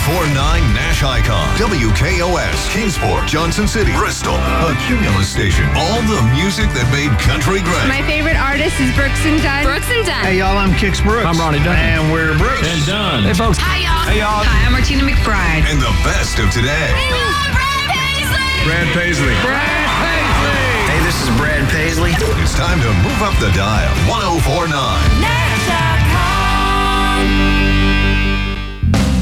Nash Icon, WKOS, Kingsport, Johnson City, Bristol, a Cumulus station. All the music that made country great. My favorite artist is Brooks and Dunn. Brooks and Dunn. Hey, y'all, I'm Kix Brooks. I'm Ronnie Dunn. And we're Brooks and Dunn. Hey, folks. Hi, y'all. Hey, y'all. Hi, I'm Martina McBride. And the best of today. We love Brad Paisley. Brad Paisley. Brad Paisley. Hey, this is Brad Paisley. It's time to move up the dial. 104.9. Nash Icon.